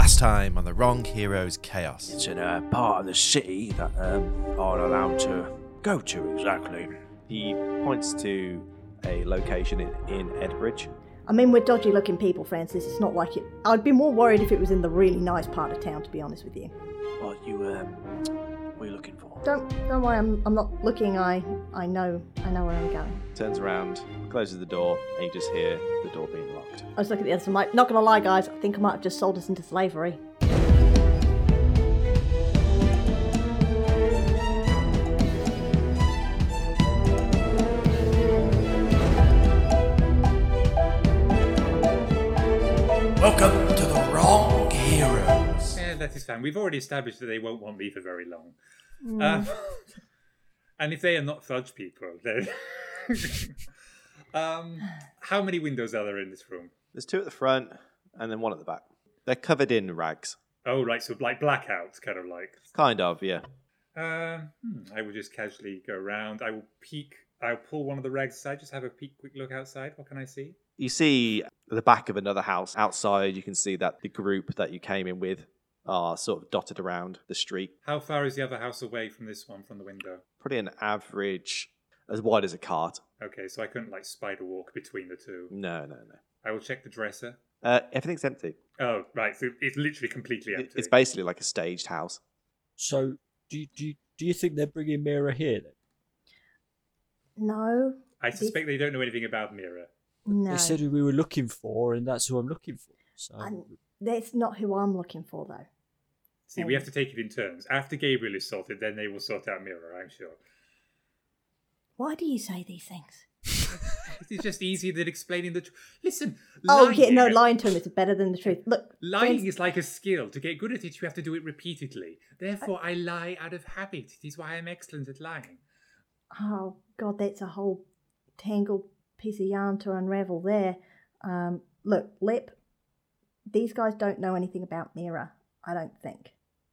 Last time on the Wrong Heroes Chaos. It's in a part of the city that aren't allowed to go to exactly. He points to a location in Edbridge. I mean, we're dodgy-looking people, Francis. It's not like it. I'd be more worried if it was in the really nice part of town, to be honest with you. What are you looking for? Don't worry. I'm not looking. I know where I'm going. Turns around, closes the door, and you just hear the door being locked. I was looking at the other side. Not gonna lie, guys. I think I might have just sold us into slavery. Welcome to the Wrong Heroes. Yeah, that is fine. We've already established that they won't want me for very long. And if they are not fudge people, then... how many windows are there in this room? There's two at the front, and then one at the back. They're covered in rags. Oh, right, so like blackouts, kind of like. Kind of, yeah. I will just casually go around. I will peek. I'll pull one of the rags aside, just have a quick look outside. What can I see? You see the back of another house. Outside, you can see that the group that you came in with are sort of dotted around the street. How far is the other house away from this one, from the window? Probably an average, as wide as a cart. Okay, so I couldn't like spider walk between the two. No. I will check the dresser. Everything's empty. Oh, right, so it's literally completely empty. It's basically like a staged house. So, do you think they're bringing Mira here then? No. I suspect they don't know anything about Mira. No. They said who we were looking for, and that's who I'm looking for. So, That's not who I'm looking for, though. See, we have to take it in turns. After Gabriel is sorted, then they will sort out Mira, I'm sure. Why do you say these things? It's just easier than explaining the truth. Listen, lying to him is better than the truth. Look, lying is like a skill. To get good at it, you have to do it repeatedly. Therefore, I lie out of habit. It is why I'm excellent at lying. Oh, God, that's a whole tangled piece of yarn to unravel there. Look, Lip, these guys don't know anything about Mira, I don't think.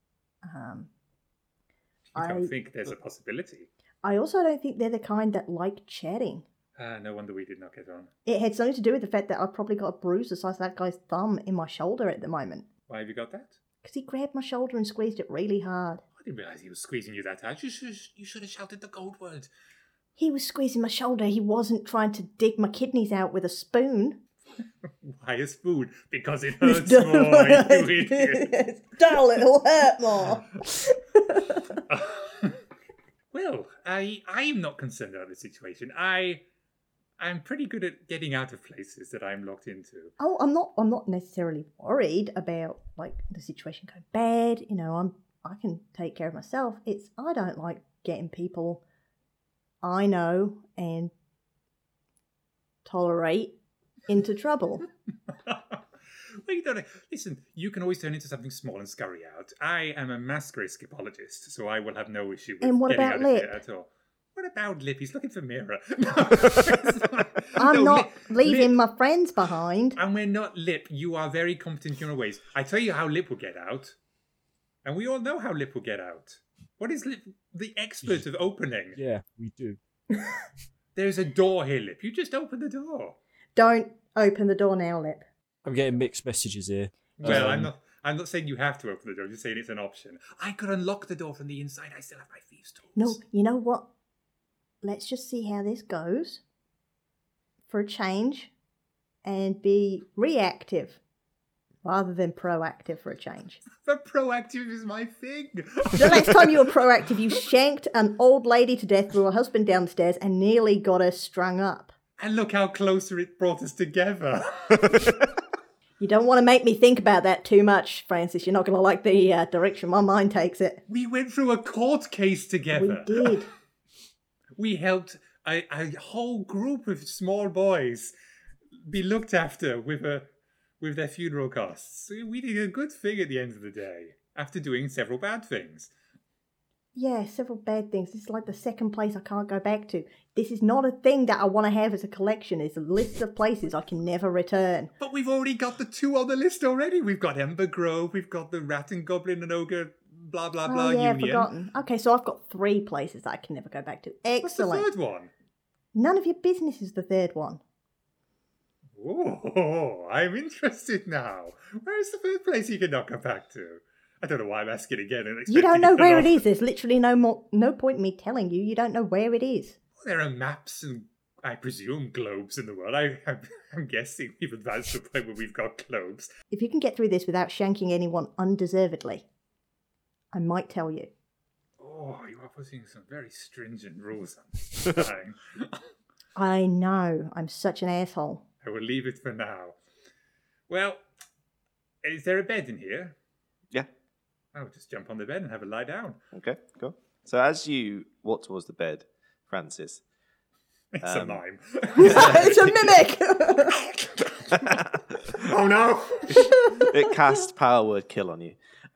I don't think there's a possibility. I also don't think they're the kind that like chatting. No wonder we did not get on. It had something to do with the fact that I've probably got a bruise the size of that guy's thumb in my shoulder at the moment. Why have you got that? Because he grabbed my shoulder and squeezed it really hard. I didn't realise he was squeezing you that hard. You should have shouted the gold word. He was squeezing my shoulder. He wasn't trying to dig my kidneys out with a spoon. Why a spoon? Because it hurts more, you idiot. Darl, it'll hurt more. Well, I'm not concerned about the situation. I'm pretty good at getting out of places that I'm locked into. Oh, I'm not necessarily worried about like the situation going bad. You know, I can take care of myself. I don't like getting people I know and tolerate into trouble. Well, you don't. Listen, you can always turn into something small and scurry out. I am a masquerade skipologist, so I will have no issue with and what getting about out Lip? of here at all. What about Lip? He's looking for Mira. I'm not leaving my friends behind. And we're not Lip. You are very competent in your ways. I tell you how Lip will get out. And we all know how Lip will get out. What is Lip? The expert of opening. yeah, we do. There's a door here, Lip. You just open the door. Don't open the door now, Lip. I'm getting mixed messages here. Well, I'm not saying you have to open the door. I'm just saying it's an option. I could unlock the door from the inside. I still have my thieves' tools. No, you know what? Let's just see how this goes for a change and be reactive rather than proactive for a change. But proactive is my thing. The next time you were proactive, you shanked an old lady to death, threw her husband downstairs, and nearly got her strung up. And look how closer it brought us together. You don't want to make me think about that too much, Francis. You're not going to like the direction my mind takes it. We went through a court case together. We did. We helped a whole group of small boys be looked after with their funeral costs. We did a good thing at the end of the day, after doing several bad things. Yeah, several bad things. This is like the second place I can't go back to. This is not a thing that I want to have as a collection. It's a list of places I can never return. But we've already got the two on the list already. We've got Ember Grove, we've got the Rat and Goblin and Ogre, blah, blah, blah, yeah, Union. Forgotten. Okay, so I've got 3 places that I can never go back to. Excellent. What's the third one? None of your business is the third one. Oh, I'm interested now. Where is the first place you can knock her back to? I don't know why I'm asking again. You don't know where it is. There's literally no point in me telling you. You don't know where it is. There are maps and, I presume, globes in the world. I'm guessing we've advanced to a point where we've got globes. If you can get through this without shanking anyone undeservedly, I might tell you. Oh, you are putting some very stringent rules on this thing. I know. I'm such an asshole. I will leave it for now. Well, is there a bed in here? Yeah. I'll just jump on the bed and have a lie down. Okay, go. So as you walk towards the bed, Francis... It's a mime. It's a mimic! Oh no! It cast power word kill on you.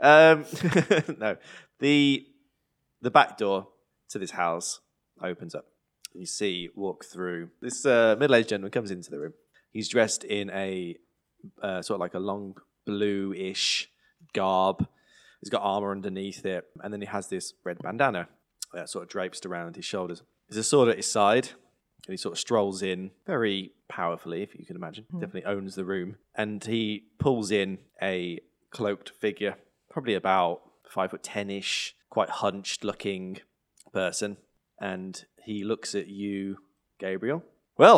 No. The back door to this house opens up. You see, walk through. This middle-aged gentleman comes into the room. He's dressed in a sort of like a long blue-ish garb. He's got armor underneath it. And then he has this red bandana that sort of drapes around his shoulders. There's a sword at his side. And he sort of strolls in very powerfully, if you can imagine. Definitely owns the room. And he pulls in a cloaked figure, probably about 5'10"-ish, quite hunched-looking person. And he looks at you, Gabriel. Well,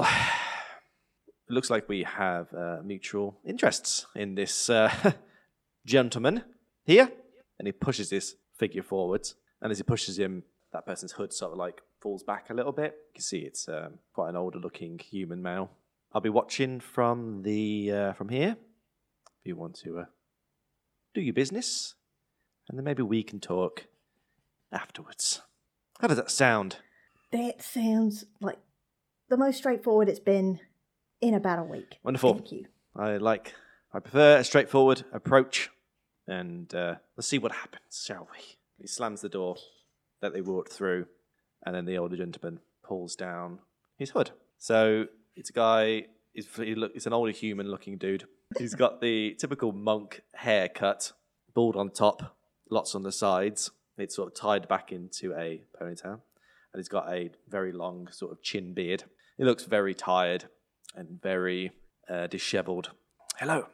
it looks like we have mutual interests in this gentleman here. And he pushes this figure forwards. And as he pushes him, that person's hood sort of like falls back a little bit. You can see it's quite an older-looking human male. I'll be watching from here. If you want to do your business, and then maybe we can talk afterwards. How does that sound? That sounds like the most straightforward it's been in about a week. Wonderful. Thank you. I prefer a straightforward approach, and let's see what happens, shall we? He slams the door that they walked through, and then the older gentleman pulls down his hood. So it's a guy, it's an older human-looking dude. He's got the typical monk haircut, bald on top, lots on the sides. It's sort of tied back into a ponytail, and he's got a very long sort of chin beard. He looks very tired and very disheveled. Hello.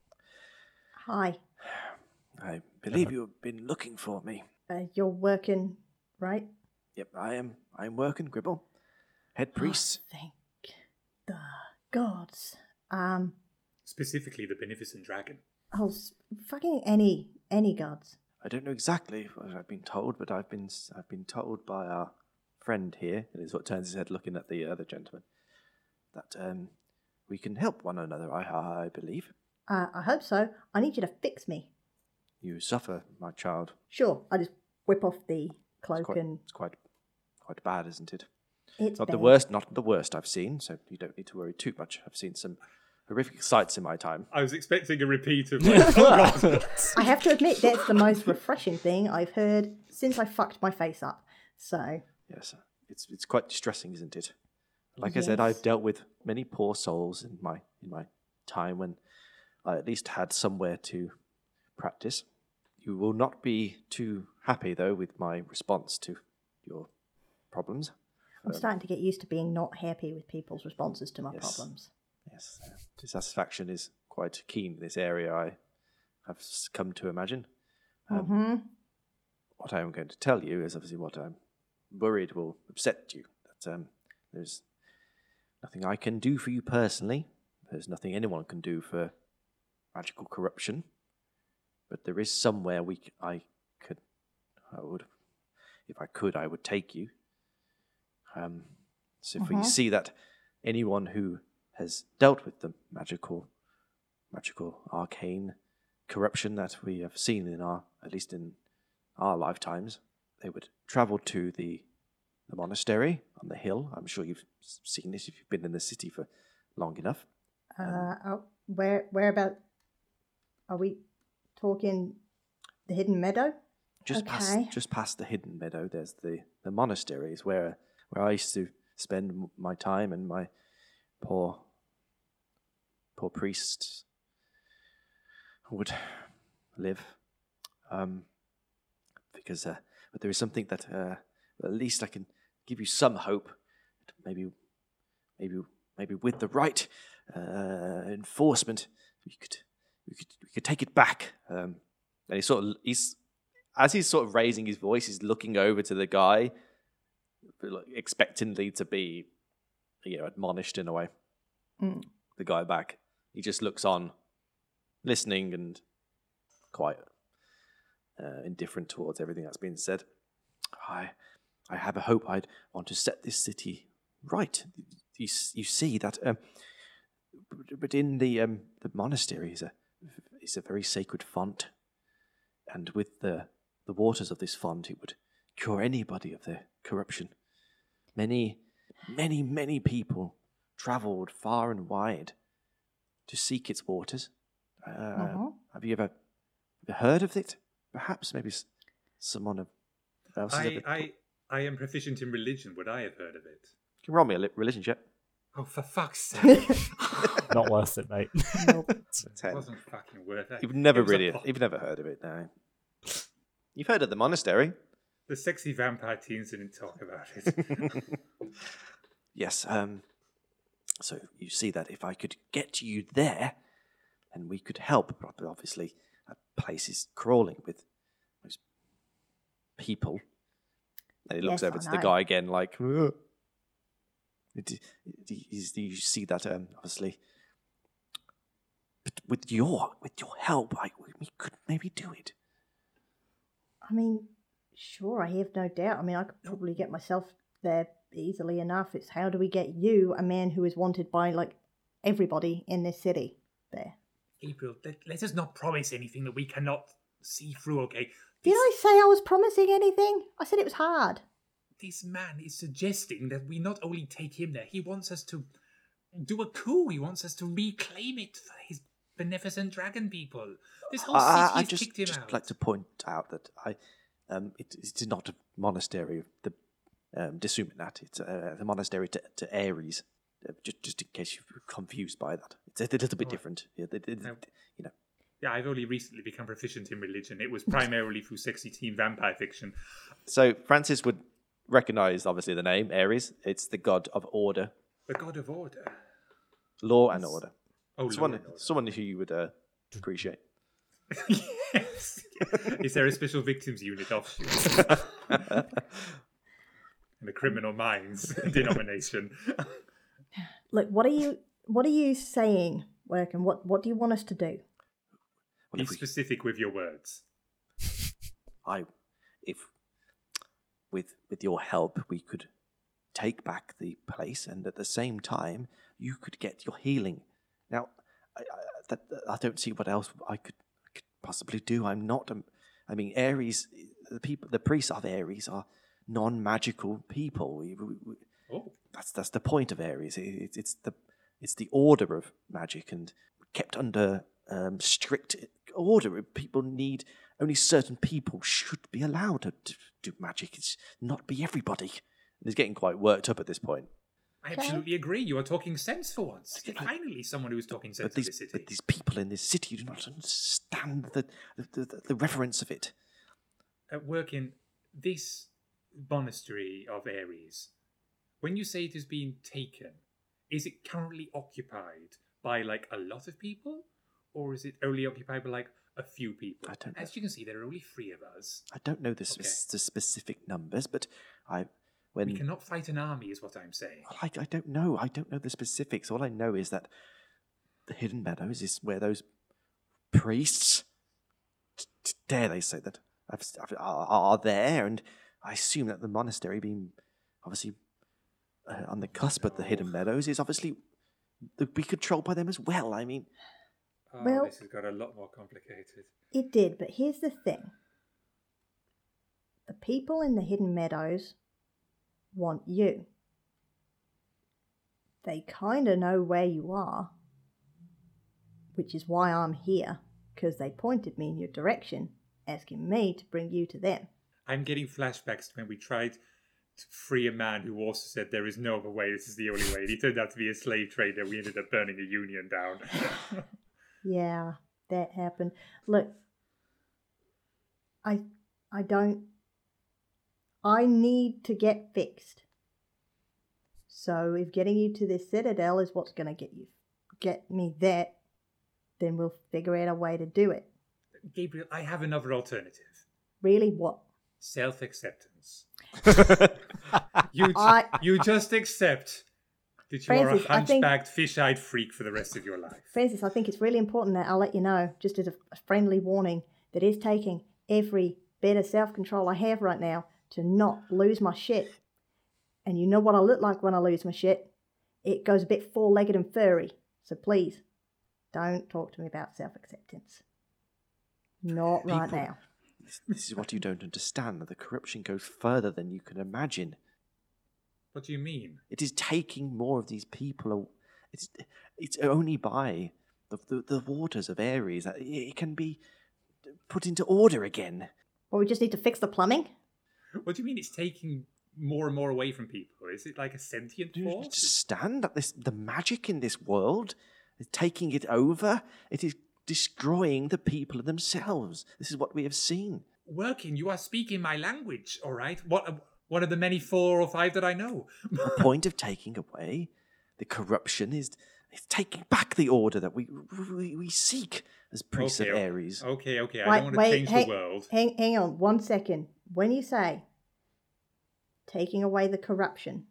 Hi. I believe you've been looking for me. You're working, right? Yep, I am. I'm working, Gribble. Head priest. Oh, thank the gods. Specifically the Beneficent Dragon. Oh, fucking any gods. I don't know exactly what I've been told, but I've been told by our friend here, and he sort of turns his head looking at the other gentleman, that we can help one another, I believe. I hope so. I need you to fix me. You suffer, my child. Sure. I just whip off the cloak and... It's quite bad, isn't it? It's not bad. the worst I've seen, so you don't need to worry too much. I've seen some horrific sights in my time. I was expecting a repeat of like, oh God. I have to admit, that's the most refreshing thing I've heard since I fucked my face up. So... Yes, it's quite distressing, isn't it? Like I said, I've dealt with many poor souls in my time when I at least had somewhere to practice. You will not be too happy, though, with my response to your problems. I'm starting to get used to being not happy with people's responses to my Yes. problems. Yes, dissatisfaction is quite keen in this area, I have come to imagine. What I am going to tell you is obviously what I'm worried will upset you. That there's nothing I can do for you personally. There's nothing anyone can do for magical corruption. But there is somewhere I would take you. So if we see that anyone who has dealt with the magical, arcane corruption that we have seen at least in our lifetimes, they would travel to the monastery on the hill. I'm sure you've seen this if you've been in the city for long enough. Where about? Are we talking the Hidden Meadow? Just past the Hidden Meadow, there's the monastery, is where I used to spend my time, and my poor priests would live. Because but there is something that at least I can give you some hope. Maybe with the right enforcement, we could take it back. And he's as he's sort of raising his voice, he's looking over to the guy, expectantly to be, admonished in a way. The guy back, he just looks on, listening and quite indifferent towards everything that's been said. I have a hope. I'd want to set this city right. You see that, but in the monastery is a very sacred font, and with the waters of this font, it would cure anybody of their corruption. Many, many, many people travelled far and wide to seek its waters. Have you ever heard of it? Perhaps maybe someone else. I am proficient in religion. Would I have heard of it? Can you roll me a religion check? Oh, for fuck's sake! Not worth it, mate. It wasn't fucking worth it. You've never heard of it, no. You've heard of the monastery. The sexy vampire teens didn't talk about it. Yes. So you see that if I could get you there, then we could help. But obviously, that place is crawling with those people. And he looks over to the guy again, like. Do you see that? Obviously, but with your help, we could maybe do it. I mean, sure, I have no doubt. I mean, I could probably get myself there easily enough. It's how do we get you, a man who is wanted by, everybody in this city, there? April, let us not promise anything that we cannot see through, okay? Did I say I was promising anything? I said it was hard. This man is suggesting that we not only take him there, he wants us to do a coup. He wants us to reclaim it for his beneficent dragon people. This whole city has kicked him out. I'd like to point out that it is not a monastery of the Disuminat. It's a monastery to Ares. Just in case you're confused by that, it's a little bit different. Yeah, Yeah, I've only recently become proficient in religion. It was primarily through sexy teen vampire fiction. So Francis would recognize, obviously, the name Ares. It's the god of order. The god of order. Law and order. Oh, someone who you would appreciate. Yes. Is there a special victims unit offshoot? In the criminal minds denomination. Look, what are you saying, Work, and what do you want us to do? Be specific with your words. With your help, we could take back the place, and at the same time, you could get your healing. Now, I don't see what else I could possibly do. I'm not. I mean, Ares. The priests of Ares are non-magical people. That's the point of Ares. It's the order of magic, and kept under strict order. People need. Only certain people should be allowed to do magic. It's not be everybody. And he's getting quite worked up at this point. I absolutely agree. You are talking sense for once. Finally, someone who is talking sense in this city. But these people in this city do not understand the reverence of it. At work in this monastery of Ares, when you say it is being taken, is it currently occupied by a lot of people, or is it only occupied by a few people? I don't know. As you can see, there are only 3 of us. I don't know the specific numbers, but we cannot fight an army, is what I'm saying. Well, I don't know. I don't know the specifics. All I know is that the Hidden Meadows is where those priests, dare they say that, are there, and I assume that the monastery, being obviously on the cusp of the Hidden Meadows, is obviously be controlled by them as well. I mean, this has got a lot more complicated. It did, but here's the thing. The people in the Hidden Meadows want you. They kind of know where you are, which is why I'm here, because they pointed me in your direction, asking me to bring you to them. I'm getting flashbacks to when we tried to free a man who also said there is no other way, this is the only way. And he turned out to be a slave trader. We ended up burning a union down. Yeah, that happened. Look, I need to get fixed. So if getting you to this citadel is what's going to get you get me that, then we'll figure out a way to do it. Gabriel, I have another alternative. Really, what? Self-acceptance. You I- just accept that you are a Francis, I think- hunchbacked, fish-eyed freak for the rest of your life. Francis, I think it's really important that I'll let you know, just as a friendly warning, that it's taking every bit of self-control I have right now to not lose my shit. And you know what I look like when I lose my shit? It goes a bit four-legged and furry. So please, don't talk to me about self-acceptance. Not right People- now. This is what you don't understand. The corruption goes further than you can imagine. What do you mean? It is taking more of these people. It's only by the waters of Ares that it can be put into order again. Well, we just need to fix the plumbing. What do you mean it's taking more and more away from people? Is it like a sentient Do you force? understand that the magic in this world is taking it over? It is destroying the people themselves. This is what we have seen. Working, you are speaking my language, all right? One of the many 4 or 5 that I know. The point of taking away the corruption is taking back the order that we seek as priests of Ares. Okay. I don't want to change the world. Hang on 1 second. When you say taking away the corruption,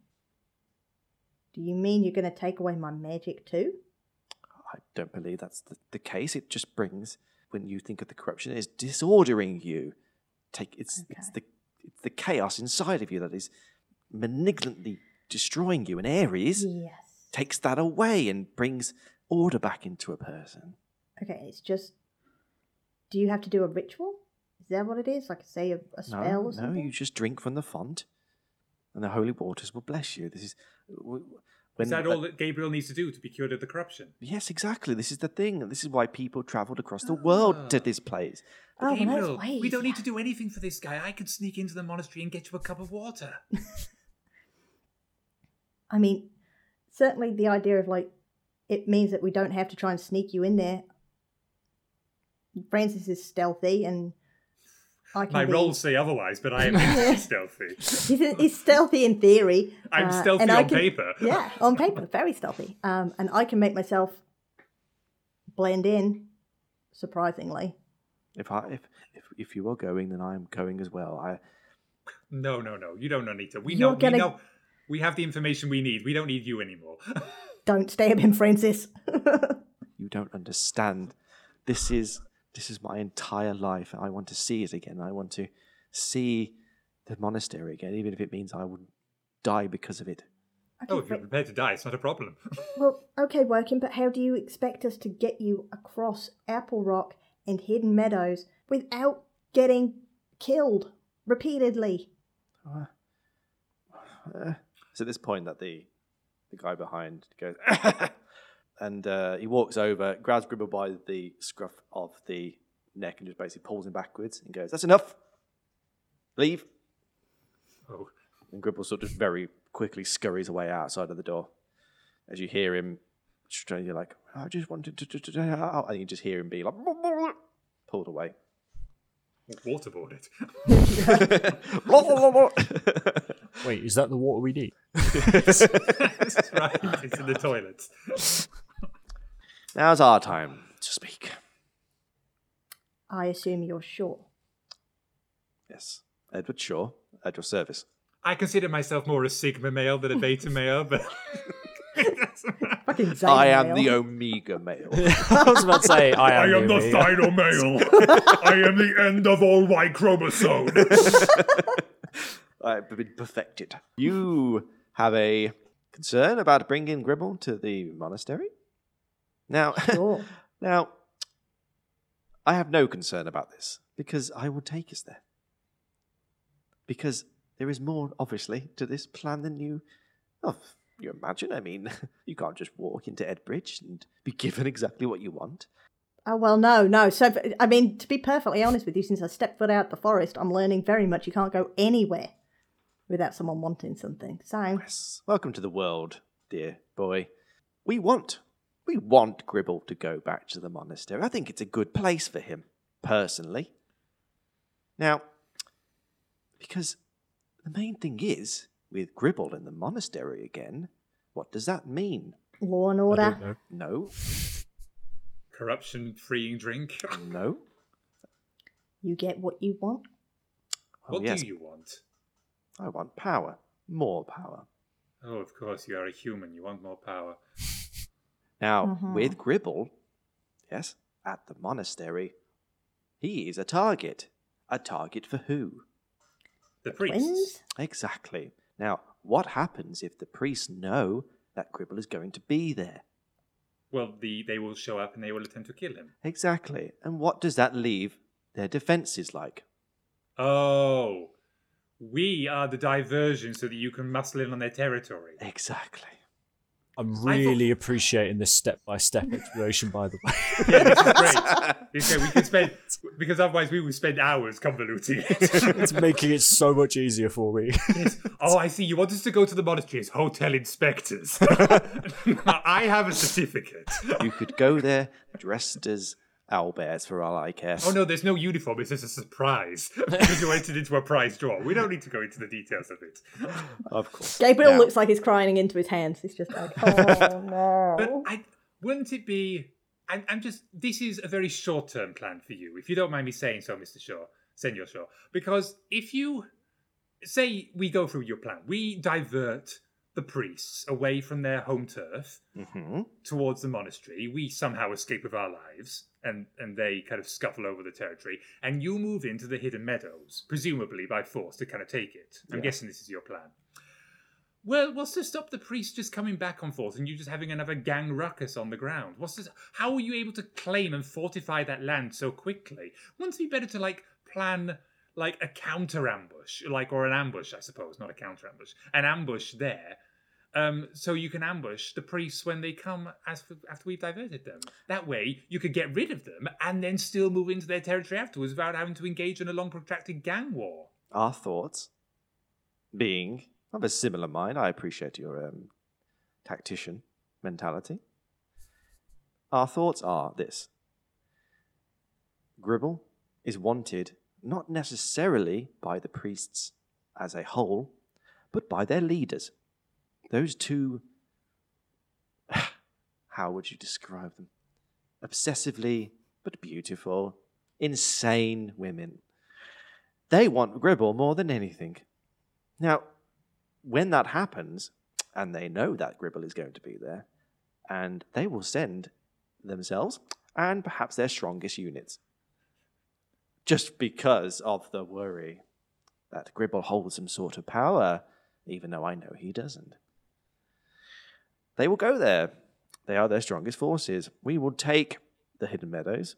do you mean you're going to take away my magic too? I don't believe that's the case. It just brings, when you think of the corruption, it's disordering you. It's the chaos inside of you that is malignantly destroying you. And Ares Yes. takes that away and brings order back into a person. Okay, it's just... Do you have to do a ritual? Is that what it is? Like, say, a spell or something? No, you just drink from the font, and the holy waters will bless you. This is... Is that all that Gabriel needs to do to be cured of the corruption? Yes, exactly. This is the thing. This is why people travelled across the world to this place. Oh, well, Gabriel, that's ways. we don't need to do anything for this guy. I could sneak into the monastery and get you a cup of water. I mean, certainly the idea of, like, it means that we don't have to try and sneak you in there. Francis is stealthy, and I can My be... rolls say otherwise, but I am instantly stealthy. He's stealthy in theory. I'm stealthy and I on paper. Yeah, on paper, very stealthy. And I can make myself blend in, surprisingly. If you are going, then I am going as well. No. You don't need to. We You're know. gonna- We know. We have the information we need. We don't need you anymore. Don't stab him, Francis. You don't understand. This is my entire life. I want to see it again. I want to see the monastery again, even if it means I would die because of it. Oh, if you're prepared to die, it's not a problem. Well, okay, Woking, but how do you expect us to get you across Apple Rock and Hidden Meadows without getting killed repeatedly? It's at this point that the guy behind goes, and he walks over, grabs Gribble by the scruff of the neck and just basically pulls him backwards and goes, "That's enough. Leave." Oh, And Gribble sort of very quickly scurries away outside of the door. As you hear him, you're like, "I just wanted to," and you just hear him be like, pulled away. waterboarded. Wait, is that the water we need? That's right. It's in the toilets. Now's our time to speak. I assume you're sure. Yes, Edward Shaw, at your service. I consider myself more a Sigma male than a Beta male, but Fucking Zane I am male. the Omega male. I was about to say, I am the Omega. final male. I am the end of all Y chromosome. I've been perfected. You have a concern about bringing Gribble to the monastery? Now, Sure. now, I have no concern about this, because I will take us there. Because there is more, obviously, to this plan than you imagine. I mean, you can't just walk into Edbridge and be given exactly what you want. Oh, well, no. So, I mean, to be perfectly honest with you, since I stepped foot out the forest, I'm learning very much you can't go anywhere without someone wanting something. So, Yes. Welcome to the world, dear boy. We want Gribble to go back to the monastery. I think it's a good place for him, personally. Now, because the main thing is, with Gribble in the monastery again, what does that mean? Law and I order. don't know. No. Corruption-freeing drink. No. You get what you want. Oh, What yes. do you want? I want power. More power. Oh, of course, you are a human. You want more power. Now, with Gribble, yes, at the monastery, he is a target. A target for who? The priests. Twins? Exactly. Now, what happens if the priests know that Gribble is going to be there? Well, they will show up and they will attempt to kill him. Exactly. And what does that leave their defenses like? Oh, we are the diversion so that you can muscle in on their territory. Exactly. I'm really appreciating this step-by-step exploration, by the way. Yeah, this is great. This way we could spend, because otherwise we would spend hours convoluting it. It's making it so much easier for me. Yes. Oh, I see. You want us to go to the monastery as hotel inspectors. I have a certificate. You could go there dressed as owlbears for all I care. Oh, no, there's no uniform. It's just a surprise. Because you entered into a prize draw. We don't need to go into the details of it. Of course. Gabriel Now- looks like he's crying into his hands. He's just like, oh But no. wouldn't it be... I'm just... This is a very short-term plan for you, if you don't mind me saying so, Mr. Shaw. Senor Shaw. Because if you... Say we go through your plan. We divert the priests away from their home turf towards the monastery. We somehow escape with our lives, and they kind of scuffle over the territory. And you move into the Hidden Meadows, presumably by force, to kind of take it. I'm guessing this is your plan. Well, what's to stop the priests just coming back on force and you just having another gang ruckus on the ground? How are you able to claim and fortify that land so quickly? Wouldn't it be better to plan a counter ambush, or an ambush, I suppose, not a counter ambush, an ambush there, so you can ambush the priests when they come after we've diverted them. That way, you could get rid of them and then still move into their territory afterwards without having to engage in a long, protracted gang war. Our thoughts, being of a similar mind, I appreciate your tactician mentality. Our thoughts are this. Gribble is wanted not necessarily by the priests as a whole, but by their leaders. Those two, how would you describe them? Obsessively, but beautiful, insane women. They want Gribble more than anything. Now, when that happens, and they know that Gribble is going to be there, and they will send themselves and perhaps their strongest units, just because of the worry that Gribble holds some sort of power, even though I know he doesn't. They will go there. They are their strongest forces. We will take the Hidden Meadows.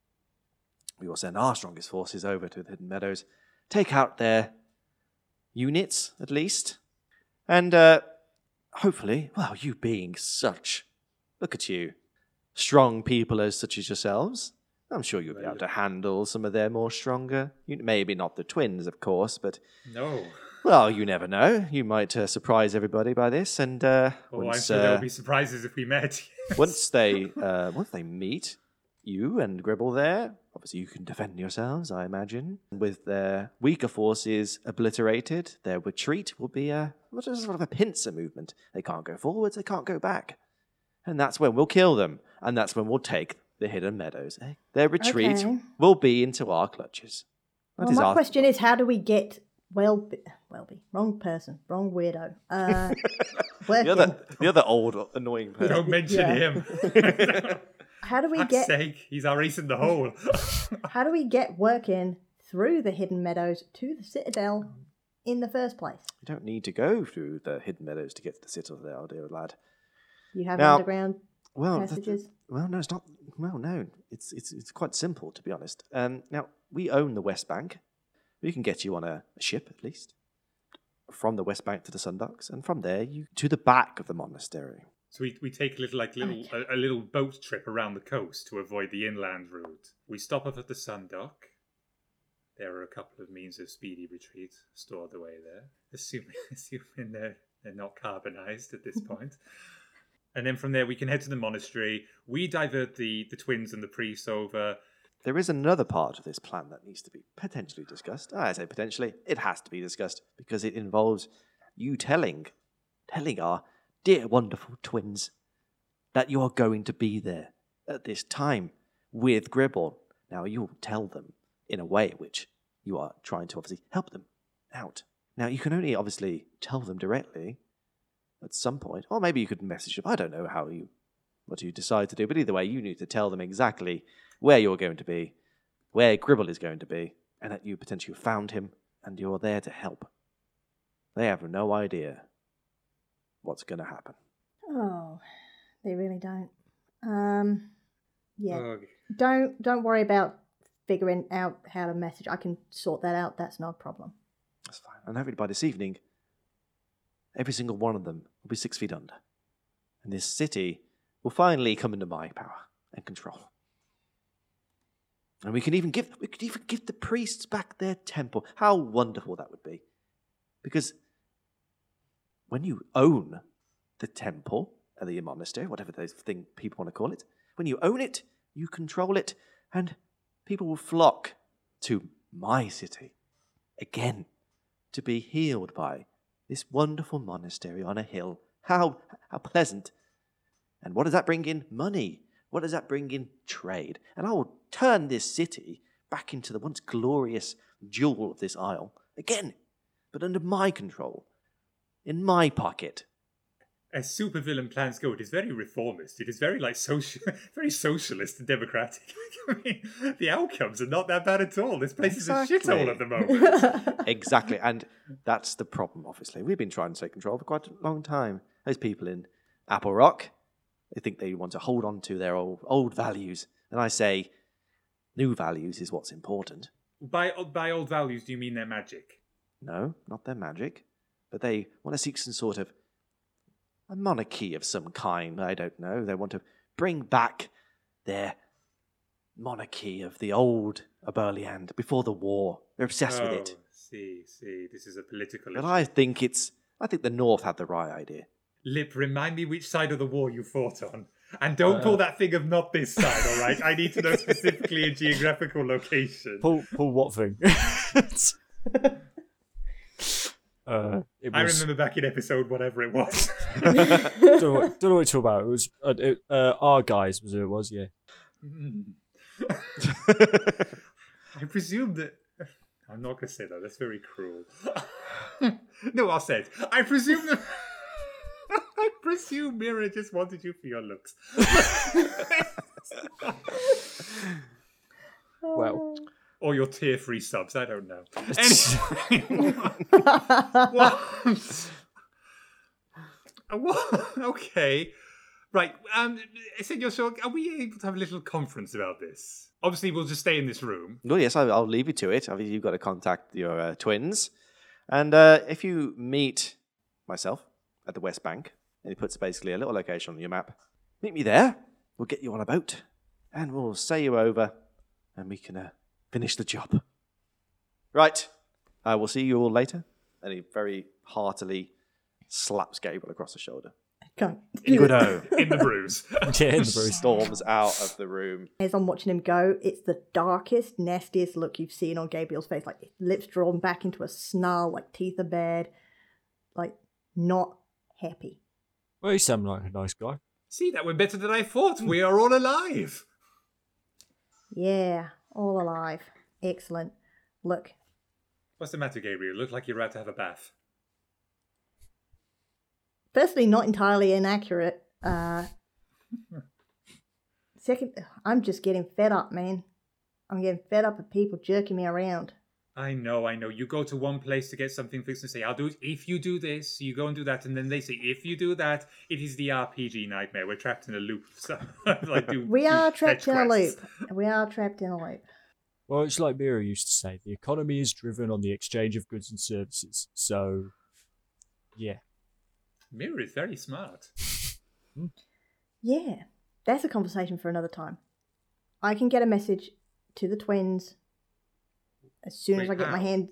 We will send our strongest forces over to the Hidden Meadows, take out their units, at least, and hopefully, well, you being such, look at you, strong people such as yourselves, I'm sure you'll be able to handle some of their more stronger. Maybe not the twins, of course, but... No. Well, you never know. You might surprise everybody by this, and I'm once, sure there'll be surprises if we met. once they meet you and Gribble there, obviously you can defend yourselves, I imagine. With their weaker forces obliterated, their retreat will be sort of a pincer movement. They can't go forwards, they can't go back. And that's when we'll kill them, and that's when we'll take the Hidden Meadows. Their retreat Okay. will be into our clutches. That Well, is my our question is, how do we get Welby, wrong person, wrong weirdo, working? the other old annoying person. Don't mention Yeah. him. How do we Fuck's get? sake, he's our ace in the hole. How do we get working through the Hidden Meadows to the Citadel in the first place? You don't need to go through the Hidden Meadows to get to the Citadel, dear lad. You have Now- underground Well, passages. no, it's not. Well, no, it's quite simple, to be honest. Now we own the West Bank. We can get you on a ship at least from the West Bank to the Sundocks, and from there you to the back of the monastery. So we take a little boat trip around the coast to avoid the inland route. We stop off at the Sundock. There are a couple of means of speedy retreat stored away there, assuming they're not carbonized at this point. And then from there we can head to the monastery. We divert the twins and the priests over. There is another part of this plan that needs to be potentially discussed. I say potentially, it has to be discussed because it involves you telling our dear wonderful twins that you are going to be there at this time with Gribble. Now, you'll tell them in a way which you are trying to obviously help them out. Now, you can only obviously tell them directly at some point, or maybe you could message them. I don't know what you decide to do, but either way, you need to tell them exactly where you're going to be, where Gribble is going to be, and that you potentially found him and you're there to help. They have no idea what's going to happen. Oh, they really don't. Yeah. Okay. Don't worry about figuring out how to message. I can sort that out. That's no problem. That's fine. And hopefully by this evening, every single one of them will be 6 feet under. And this city will finally come into my power and control. And we could even give the priests back their temple. How wonderful that would be. Because when you own the temple, or the monastery, whatever those thing people want to call it, when you own it, you control it, and people will flock to my city again to be healed by this wonderful monastery on a hill. How pleasant. And what does that bring in? Money. What does that bring in? Trade. And I will turn this city back into the once glorious jewel of this isle again, but under my control, in my pocket. As supervillain plans go, it is very reformist. It is very very socialist and democratic. I mean, the outcomes are not that bad at all. This place is a shithole at the moment. Exactly, and that's the problem, obviously. We've been trying to take control for quite a long time. Those people in Apple Rock, they think they want to hold on to their old values. And I say, new values is what's important. By old values, do you mean their magic? No, not their magic. But they want to seek some sort of a monarchy of some kind. I don't know. They want to bring back their monarchy of the old Aberliand before the war. They're obsessed with it. See. This is a political But issue. I think the North had the right idea. Lip, remind me which side of the war you fought on. And don't pull that thing of not this side, all right? I need to know specifically a geographical location. Pull what thing? I remember back in episode whatever it was. Don't know what you're talking about. It was our guys, was who it was, yeah. I presume that... I'm not going to say that. That's very cruel. No, I'll say it. I presume that... I presume Mira just wanted you for your looks. Well... Or your tier-free subs, I don't know. Anyway. Okay. Right. Senor Shaw, are we able to have a little conference about this? Obviously, we'll just stay in this room. Well, yes, I'll leave you to it. Obviously, you've got to contact your twins. And if you meet myself at the West Bank, and he puts basically a little location on your map, meet me there. We'll get you on a boat, and we'll sail you over, and we can finish the job. Right. I will see you all later. And he very heartily slaps Gabriel across the shoulder. Good-o. In the bruise. Yeah, in the bruise. Storms out of the room. As I'm watching him go, it's the darkest, nastiest look you've seen on Gabriel's face. Like, lips drawn back into a snarl, like teeth are bared. Like, not happy. Well, you sound like a nice guy. See, that went better than I thought. We are all alive. Yeah, all alive. Excellent. Look. What's the matter, Gabriel? Look like you're about to have a bath. Firstly, not entirely inaccurate. Second, I'm just getting fed up, man. I'm getting fed up of people jerking me around. I know. You go to one place to get something fixed and say, I'll do it if you do this. You go and do that, and then they say, if you do that, it is the RPG nightmare. We're trapped in a loop. So, we are trapped in a loop. We are trapped in a loop. Well, it's like Mira used to say, the economy is driven on the exchange of goods and services. So, yeah. Mira is very smart. Yeah, that's a conversation for another time. I can get a message to the twins as soon as I get my hands...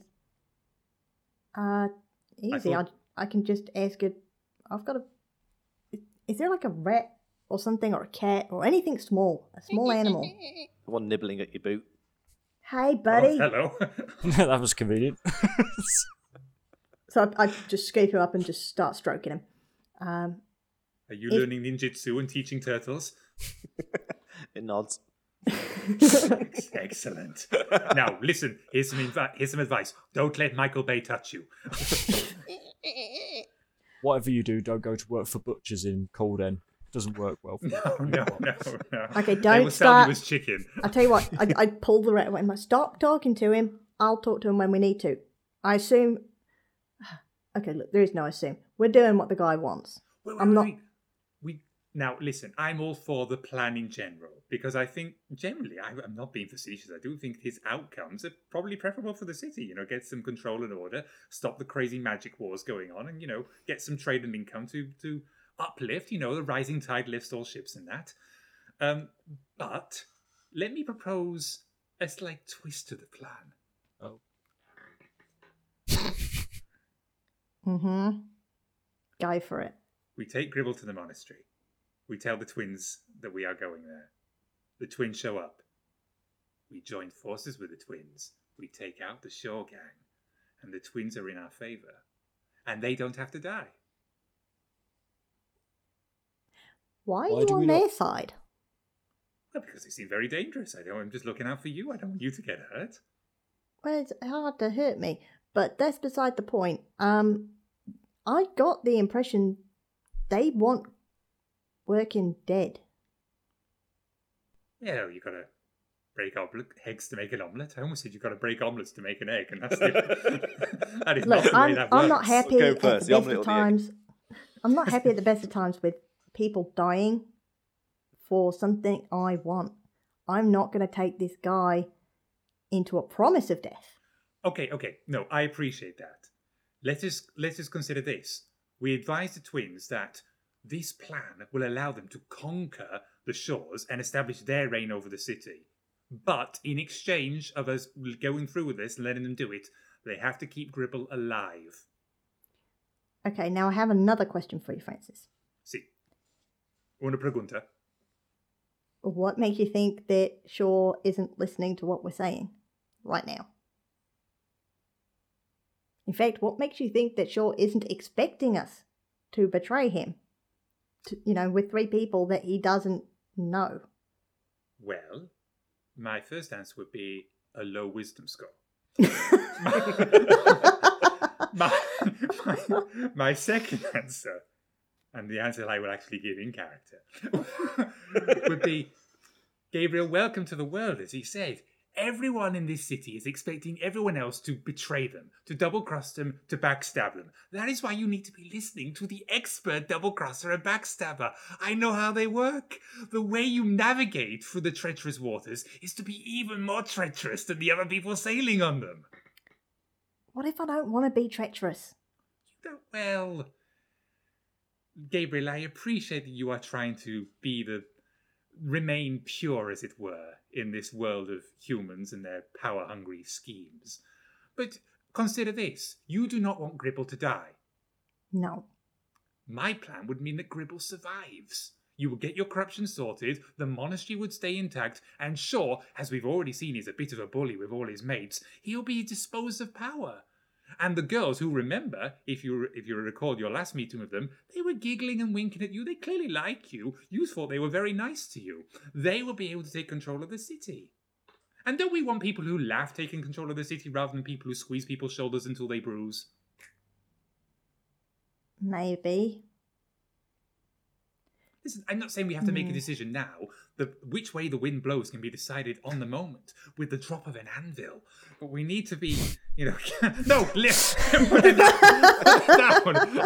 easy. I can just ask it... I've got a... Is there like a rat or something, or a cat, or anything small? A small animal. The one nibbling at your boot. Hey, buddy. Oh, hello. That was convenient. So I just scoop him up and just start stroking him. Are Are you learning ninjutsu and teaching turtles? It nods. Excellent. Now, listen, here's some advice. Don't let Michael Bay touch you. Whatever you do, don't go to work for butchers in Calden. Doesn't work well for you. No. Okay, They don't will sell start. you as chicken. I tell you what, I pull the red. I'm like, stop talking to him. I'll talk to him when we need to. I assume. Okay, look, there is no assume. We're doing what the guy wants. Now, listen, I'm all for the plan in general, because I think, generally, I'm not being facetious, I do think his outcomes are probably preferable for the city. Get some control and order, stop the crazy magic wars going on, and, get some trade and income to uplift, the rising tide lifts all ships and that. But let me propose a slight twist to the plan. Oh. Mm-hmm. Go for it. We take Gribble to the monastery. We tell the twins that we are going there. The twins show up. We join forces with the twins. We take out the Shaw gang. And the twins are in our favour. And they don't have to die. Why are Why you do on we their not- side? Well, because they seem very dangerous. I'm just looking out for you. I don't want you to get hurt. Well, it's hard to hurt me, but that's beside the point. I got the impression they want Working dead. Yeah, you gotta break eggs to make an omelette. I almost said you gotta break omelets to make an egg, and that's that is not Look, the way that I'm works. not happy Go at first, the the best omelette of or the egg? times. I'm not happy at the best of times with people dying for something I want. I'm not going to take this guy into a promise of death. Okay. No, I appreciate that. Let us consider this. We advise the twins that this plan will allow them to conquer the shores and establish their reign over the city. But in exchange of us going through with this and letting them do it, they have to keep Gribble alive. Okay, now I have another question for you, Francis. Sí. Una pregunta. What makes you think that Shaw isn't listening to what we're saying right now? In fact, what makes you think that Shaw isn't expecting us to betray him? With 3 people that he doesn't know. Well, my first answer would be a low wisdom score. My second answer, and the answer I will actually give in character, would be, Gabriel, welcome to the world, as he said. Everyone in this city is expecting everyone else to betray them, to double-cross them, to backstab them. That is why you need to be listening to the expert double-crosser and backstabber. I know how they work. The way you navigate through the treacherous waters is to be even more treacherous than the other people sailing on them. What if I don't want to be treacherous? Well, Gabriel, I appreciate that you are trying to remain pure, as it were, in this world of humans and their power-hungry schemes. But consider this. You do not want Gribble to die. No. My plan would mean that Gribble survives. You would get your corruption sorted, the monastery would stay intact, and Shaw, as we've already seen, is a bit of a bully with all his mates, he'll be disposed of power. And the girls who remember, if you recall your last meeting with them, they were giggling and winking at you. They clearly like you. You thought they were very nice to you. They will be able to take control of the city. And don't we want people who laugh taking control of the city rather than people who squeeze people's shoulders until they bruise? Maybe. Listen, I'm not saying we have to make a decision now. Which way the wind blows can be decided on the moment with the drop of an anvil. But we need to be, no, lift. Put it down.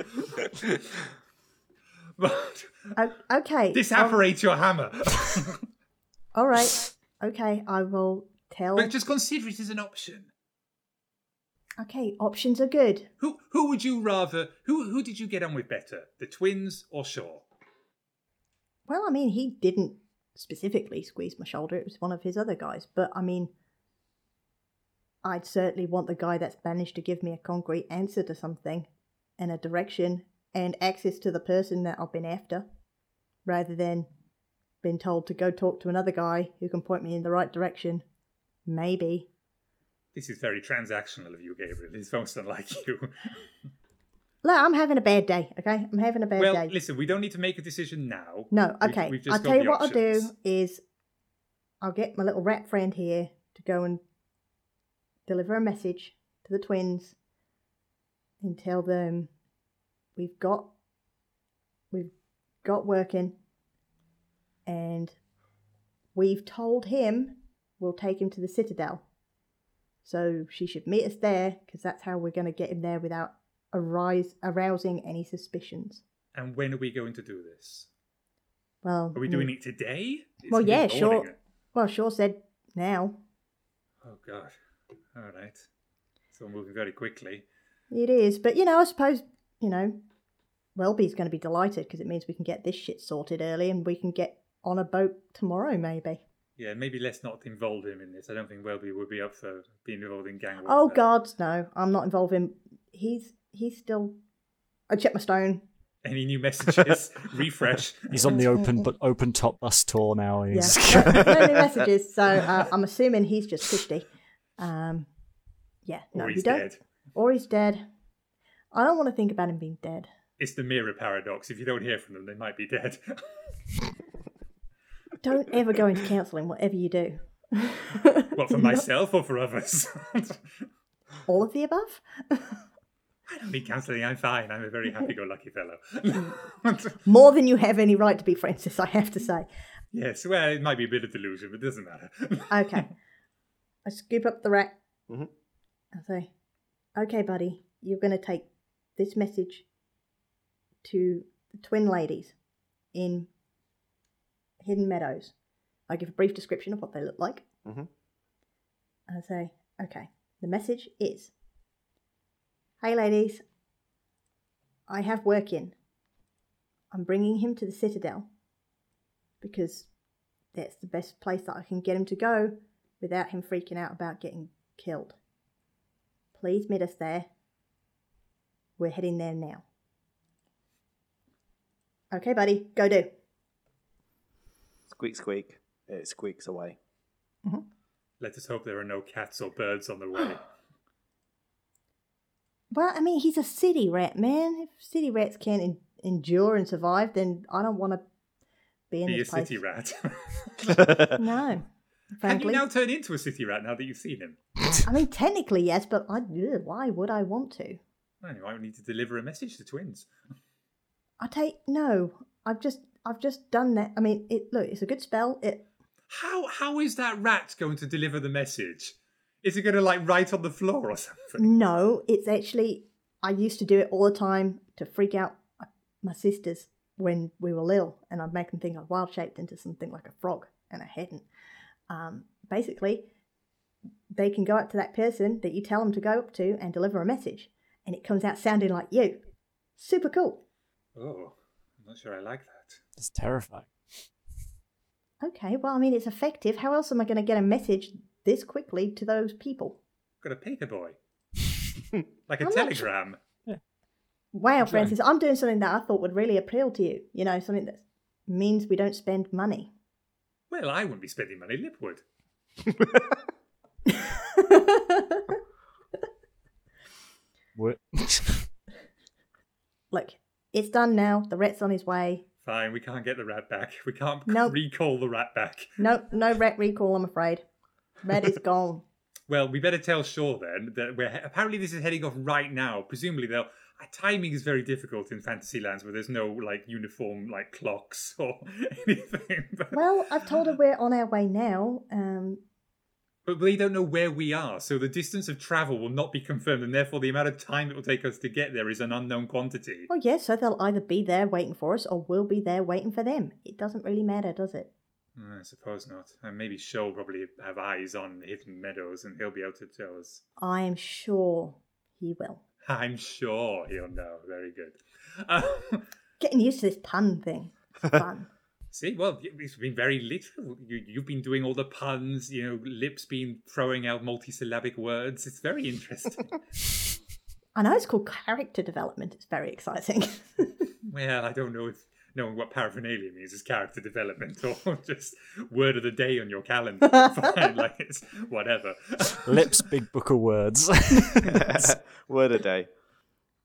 But Okay. disapparate your hammer. All right. Okay, I will tell. But just consider it as an option. Okay, options are good. Who would you rather? Who did you get on with better, the twins or Shaw? Well, I mean, he didn't specifically squeeze my shoulder. It was one of his other guys. But, I mean, I'd certainly want the guy that's managed to give me a concrete answer to something and a direction and access to the person that I've been after, rather than being told to go talk to another guy who can point me in the right direction. Maybe. This is very transactional of you, Gabriel. It's most unlike you. Look, I'm having a bad day, okay? I'm having a bad Well, day. listen, we don't need to make a decision now. No, We've- okay. we've just I'll got tell you the what I'll do options. is I'll get my little rat friend here to go and deliver a message to the twins and tell them we've got working, and we've told him we'll take him to the Citadel. So she should meet us there, because that's how we're going to get him there without arousing any suspicions. And when are we going to do this? Well, Are we doing it today? It's Well, yeah, mid-morning. sure. Well, sure said now. Oh, God. All right. It's all moving very quickly. It is, but I suppose, Welby's going to be delighted because it means we can get this shit sorted early and we can get on a boat tomorrow, maybe. Yeah, maybe let's not involve him in this. I don't think Welby would be up for being involved in gang Oh, warfare. God, no. I'm not involved in... He's still... I checked my stone. Any new messages? Refresh. He's on the open top bus tour now. Yeah. He's No new messages, so I'm assuming he's just 50. Yeah, no, Or you he's don't... dead. Or he's dead. I don't want to think about him being dead. It's the mirror paradox. If you don't hear from them, they might be dead. Don't ever go into counselling, whatever you do. What, for myself or for others? All of the above? I don't need counselling. I'm fine. I'm a very happy-go-lucky fellow. More than you have any right to be, Francis, I have to say. Yes, well, it might be a bit of delusion, but it doesn't matter. Okay. I scoop up the rat. Mhm. I say, okay, buddy, you're going to take this message to the twin ladies in Hidden Meadows. I give a brief description of what they look like. Mhm. I say, okay, the message is, hey, ladies, I have work in. I'm bringing him to the Citadel because that's the best place that I can get him to go without him freaking out about getting killed. Please meet us there. We're heading there now. Okay, buddy, go do. Squeak, squeak. It squeaks away. Let us hope there are no cats or birds on the way. Well, I mean, he's a city rat, man. If city rats can't endure and survive, then I don't want to be in Be a this place. city rat. No, Have you frankly. now turned into a city rat now that you've seen him? I mean, technically, yes, but why would I want to? Well, you might need to deliver a message to twins. No. I've just done that. I mean, it's a good spell. How is that rat going to deliver the message? Is it going to write on the floor or something? No, it's actually, I used to do it all the time to freak out my sisters when we were little, and I'd make them think I wild shaped into something like a frog, and I hadn't. Basically, they can go up to that person that you tell them to go up to and deliver a message, and it comes out sounding like you. Super cool. Oh, I'm not sure I like that. It's terrifying. Okay, well, I mean, it's effective. How else am I going to get a message this quickly to those people? Got a paper boy. Like a I'm not telegram. Wow, Right. Francis, I'm doing something that I thought would really appeal to you. Something that means we don't spend money. Well, I wouldn't be spending money. Lip would. What? Look, it's done now. The rat's on his way. Fine, we can't get the rat back. We can't Nope. recall the rat back. No rat recall, I'm afraid. Rat is gone. Well, we better tell Shaw then that apparently this is heading off right now. Presumably, though, timing is very difficult in fantasy lands where there's no uniform clocks or anything. Well, I've told her we're on our way now. But they don't know where we are, so the distance of travel will not be confirmed, and therefore the amount of time it will take us to get there is an unknown quantity. Oh, yes, so they'll either be there waiting for us or we'll be there waiting for them. It doesn't really matter, does it? I suppose not. And maybe Shaw will probably have eyes on Hidden Meadows, and he'll be able to tell us. I am sure he will. I'm sure he'll know. Very good. Getting used to this pun thing. It's fun. See, well, it's been very literal. You've been doing all the puns, Lip's been throwing out multisyllabic words. It's very interesting. I know it's called character development. It's very exciting. Well, I don't know if knowing what paraphernalia means is character development or just word of the day on your calendar. Fine, it's whatever. Lips, big book of words. Word a day.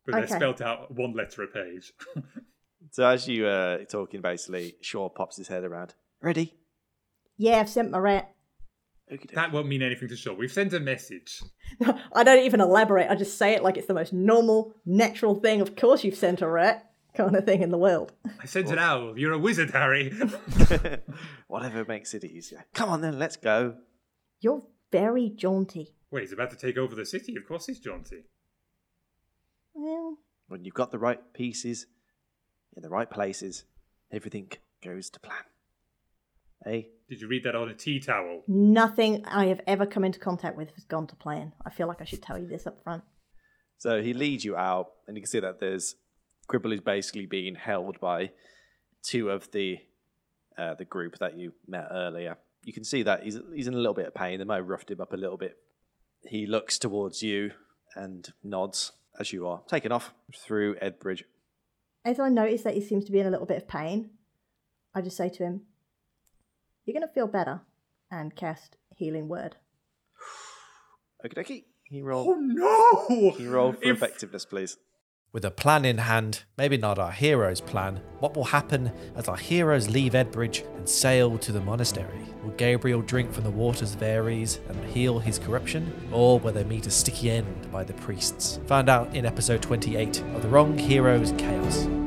But they're Okay. spelt out one letter a page. So as you talking, basically, Shaw pops his head around. Ready? Yeah, I've sent my rat. Okey-doke. That won't mean anything to Shaw. We've sent a message. I don't even elaborate. I just say it like it's the most normal, natural thing. Of course you've sent a rat kind of thing in the world. I sent an owl. You're a wizard, Harry. Whatever makes it easier. Come on then, let's go. You're very jaunty. Wait, he's about to take over the city. Of course he's jaunty. Well, When you've got the right pieces in the right places, everything goes to plan. Hey, Did you read that on a tea towel? nothing I have ever come into contact with has gone to plan. I feel like I should tell you this up front. so he leads you out, and you can see that there's Gribble is basically being held by two of the group that you met earlier. You can see that he's in a little bit of pain. They might have roughed him up a little bit. He looks towards you and nods as you are taken off through Edbridge. As I notice that he seems to be in a little bit of pain, I just say to him, "You're going to feel better," and cast Healing Word. Okie dokie. He rolled. Oh no! He rolled for If- effectiveness, please. With a plan in hand, maybe not our hero's plan, what will happen as our heroes leave Edbridge and sail to the monastery? Will Gabriel drink from the waters of Ares and heal his corruption? Or will they meet a sticky end by the priests? Find out in episode 28 of The Wrong Heroes Chaos.